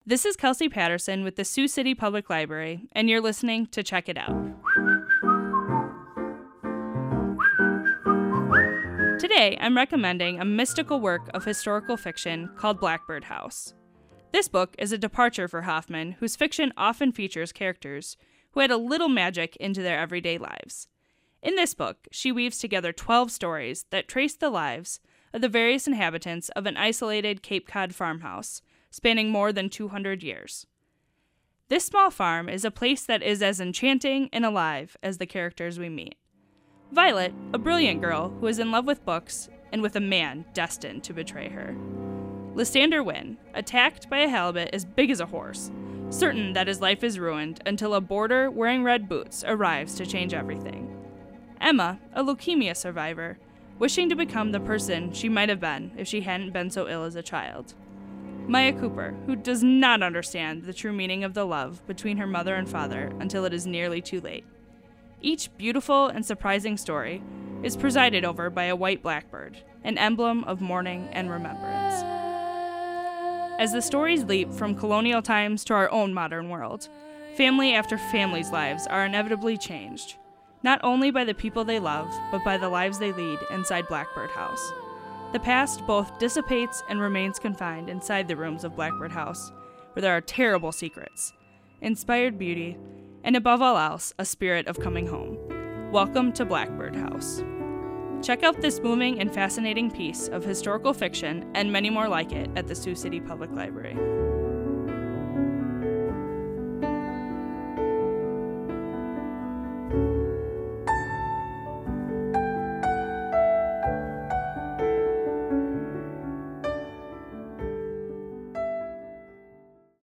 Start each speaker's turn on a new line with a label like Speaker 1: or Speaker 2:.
Speaker 1: This is Kelsey Patterson with the Sioux City Public Library, and you're listening to Check It Out. Today, I'm recommending a mystical work of historical fiction called Blackbird House. This book is a departure for Hoffman, whose fiction often features characters who add a little magic into their everyday lives. In this book, she weaves together 12 stories that trace the lives of the various inhabitants of an isolated Cape Cod farmhouse spanning more than 200 years. This small farm is a place that is as enchanting and alive as the characters we meet. Violet, a brilliant girl who is in love with books and with a man destined to betray her. Lysander Wynn, attacked by a halibut as big as a horse, certain that his life is ruined until a boarder wearing red boots arrives to change everything. Emma, a leukemia survivor, wishing to become the person she might have been if she hadn't been so ill as a child. Maya Cooper, who does not understand the true meaning of the love between her mother and father until it is nearly too late. Each beautiful and surprising story is presided over by a white blackbird, an emblem of mourning and remembrance. As the stories leap from colonial times to our own modern world, family after family's lives are inevitably changed, not only by the people they love, but by the lives they lead inside Blackbird House. The past both dissipates and remains confined inside the rooms of Blackbird House, where there are terrible secrets, inspired beauty, and above all else, a spirit of coming home. Welcome to Blackbird House. Check out this moving and fascinating piece of historical fiction and many more like it at the Sioux City Public Library.